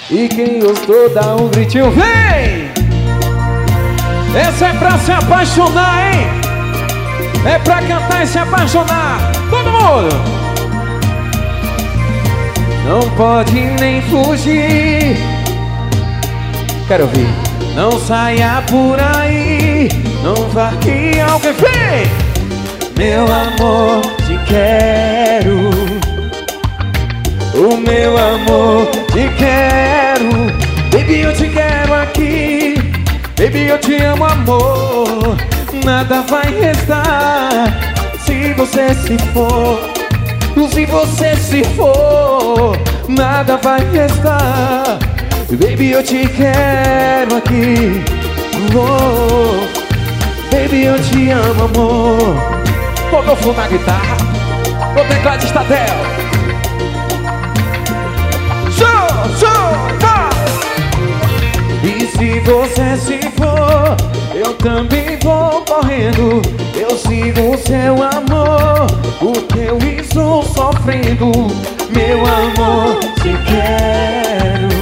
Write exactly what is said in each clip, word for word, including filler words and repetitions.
E quem gostou dá um gritinho, vem! Essa é pra se apaixonar, hein? É pra cantar e se apaixonar. Todo mundo! Não pode nem fugir. Quero ouvir. Não saia por aí. Não vá que alguém vem. Meu amor, te quero. O meu amor, te quero. Baby, eu te quero aqui. Baby, eu te amo, amor. Nada vai restar se você se for. Se você se for, nada vai restar. Baby, eu te quero aqui. Oh, baby, eu te amo, amor. Botou fundo na guitarra. O teclado está Tadel. Show, show, vai! E se você se for, eu também vou correndo. Eu sigo o seu amor, porque eu estou sofrendo. Meu amor, te quero.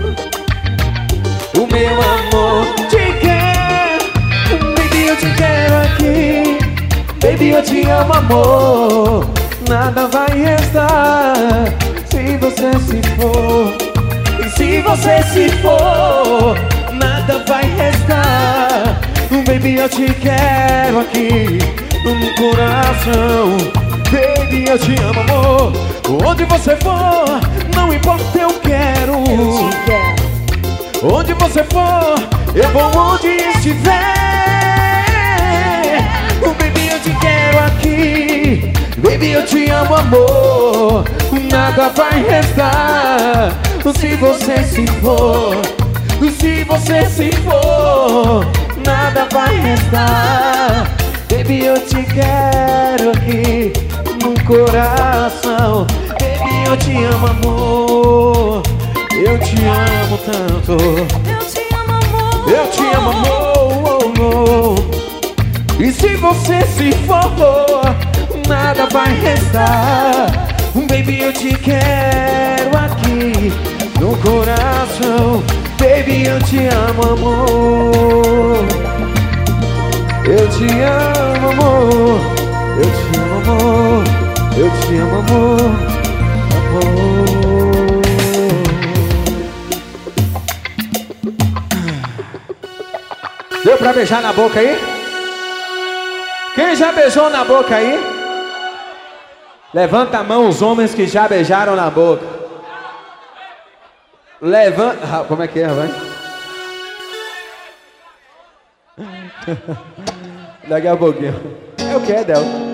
O meu amor, te quero. Baby, eu te quero aqui. Baby, eu te amo, amor. Nada vai restar se você se for. E se você se for, nada vai restar. Baby, eu te quero aqui no coração. Baby, eu te amo, amor. Onde você for, não importa, eu quero. Eu te quero. Onde você for, eu vou onde estiver. Baby, eu te quero aqui. Baby, eu te amo, amor. Nada vai restar se você se for. Se você se for, nada vai restar. Baby, eu te quero aqui no coração. Baby, eu te amo, amor. Eu te amo tanto. Eu te amo, amor. Eu te amo, amor. Oh, oh. E se você se for, nada vai restar. Baby, eu te quero aqui no coração. Baby, eu te amo, amor. Eu te amo, amor. Eu te amo, amor. Eu te amo, amor. Amor. Deu pra beijar na boca aí? Quem já beijou na boca aí? Levanta a mão os homens que já beijaram na boca. Levanta... Como é que é, vai? Daqui a pouquinho. É o que, Del?